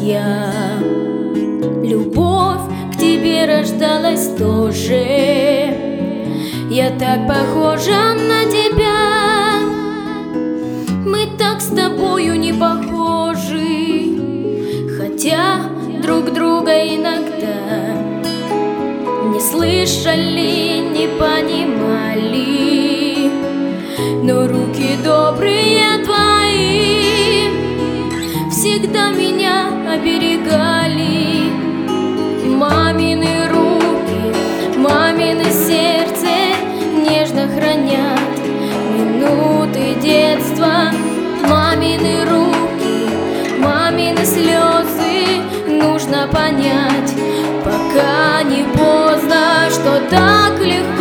я. Любовь к тебе рождалась тоже. Я так похожа на тебя. Мы так с тобою не похожи, хотя друг друга иногда не слышали, не понимали. Но руки добрые твои всегда меня оберегали. Мамины руки, мамино сердце нежно хранят минуты детства. Мамины руки, мамины слезы нужно понять, пока не поздно, что так легко